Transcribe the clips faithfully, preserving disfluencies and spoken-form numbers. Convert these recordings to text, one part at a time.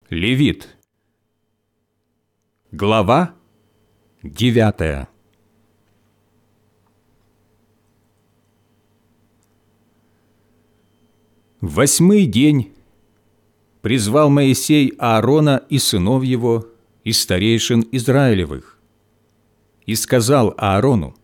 Левит. Глава девятая. В восьмой день призвал Моисей Аарона и сынов его, и старейшин Израилевых, и сказал Аарону: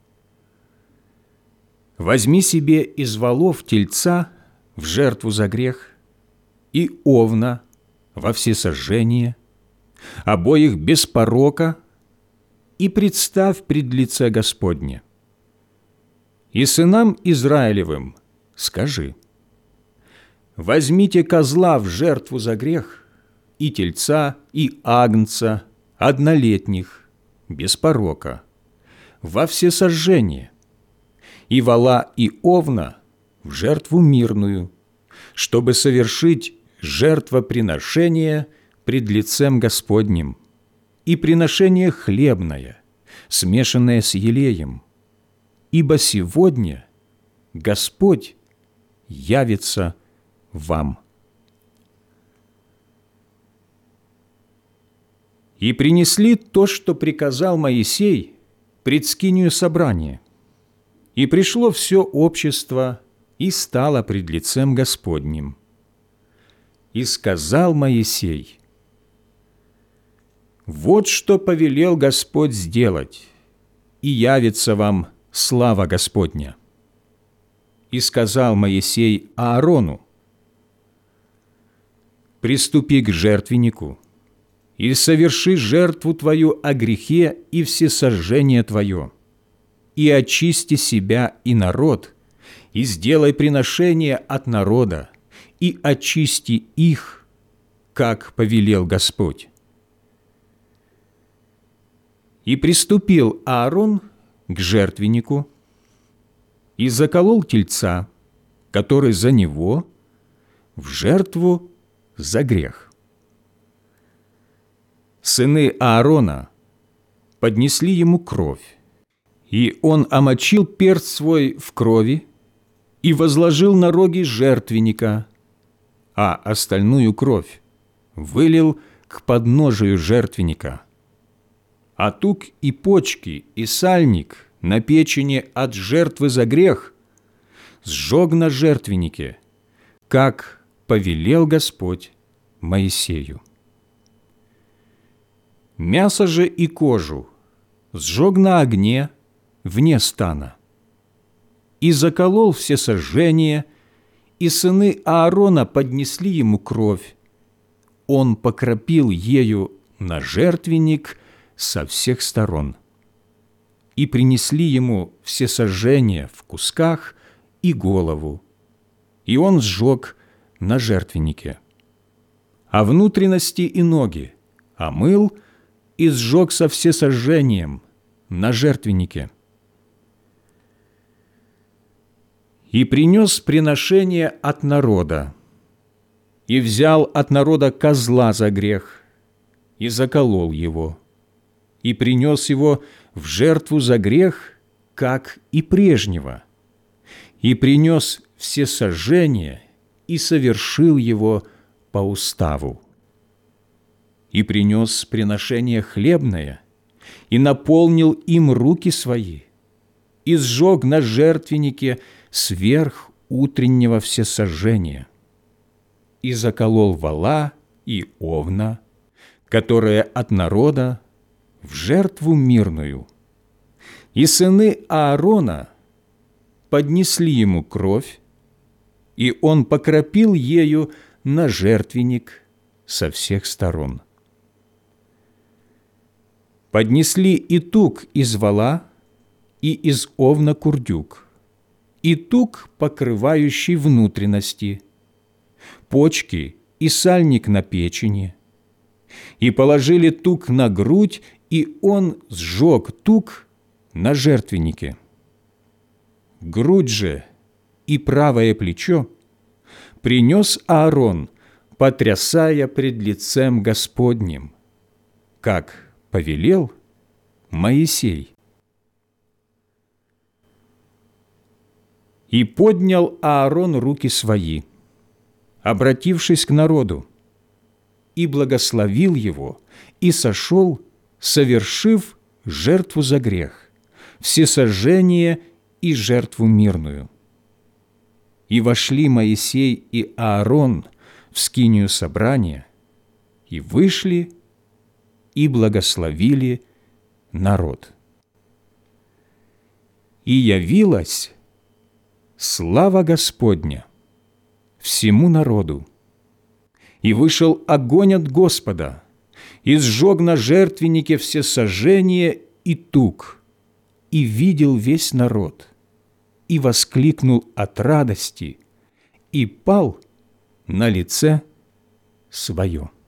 «Возьми себе из волов тельца в жертву за грех и овна во всесожжение, обоих без порока, и представь пред лице Господне. И сынам Израилевым скажи: возьмите козла в жертву за грех, и тельца, и агнца, однолетних, без порока, во всесожжение, и вола, и овна в жертву мирную, чтобы совершить жертвоприношение пред лицем Господним, и приношение хлебное, смешанное с елеем, ибо сегодня Господь явится вам». И принесли то, что приказал Моисей, пред скинию собрания, и пришло все общество и стало пред лицем Господним. И сказал Моисей: «Вот что повелел Господь сделать, и явится вам слава Господня». И сказал Моисей Аарону: «Приступи к жертвеннику, и соверши жертву твою о грехе и всесожжение твое, и очисти себя и народ, и сделай приношение от народа, и очисти их, как повелел Господь». И приступил Аарон к жертвеннику, и заколол тельца, который за него, в жертву за грех. Сыны Аарона поднесли ему кровь, и он омочил перст свой в крови и возложил на роги жертвенника, а остальную кровь вылил к подножию жертвенника. А тук и почки, и сальник на печени от жертвы за грех сжег на жертвеннике, как повелел Господь Моисею. Мясо же и кожу сжег на огне вне стана. И заколол всесожжение, и сыны Аарона поднесли ему кровь. Он покропил ею на жертвенник со всех сторон. И принесли ему всесожжение в кусках и голову, и он сжег на жертвеннике. А внутренности и ноги омыл и сжег со всесожжением на жертвеннике. И принес приношение от народа, и взял от народа козла за грех, и заколол его, и принес его в жертву за грех, как и прежнего, и принес всесожжение, и совершил его по уставу. И принес приношение хлебное, и наполнил им руки свои, и сжег на жертвеннике сверх утреннего всесожжения, и заколол вола и овна, которые от народа, в жертву мирную. И сыны Аарона поднесли ему кровь, и он покропил ею на жертвенник со всех сторон. Поднесли и тук из вола, и из овна курдюк, и тук, покрывающий внутренности, почки и сальник на печени, и положили тук на грудь, и он сжег тук на жертвеннике. Грудь же и правое плечо принес Аарон, потрясая пред лицем Господним, как повелел Моисей. И поднял Аарон руки свои, обратившись к народу, и благословил его, и сошел, совершив жертву за грех, всесожжение и жертву мирную. И вошли Моисей и Аарон в скинию собрания, и вышли, и благословили народ. И явилась слава Господня всему народу. И вышел огонь от Господа, и сжег на жертвеннике всесожжение и тук, и видел весь народ, и воскликнул от радости, и пал на лице свое.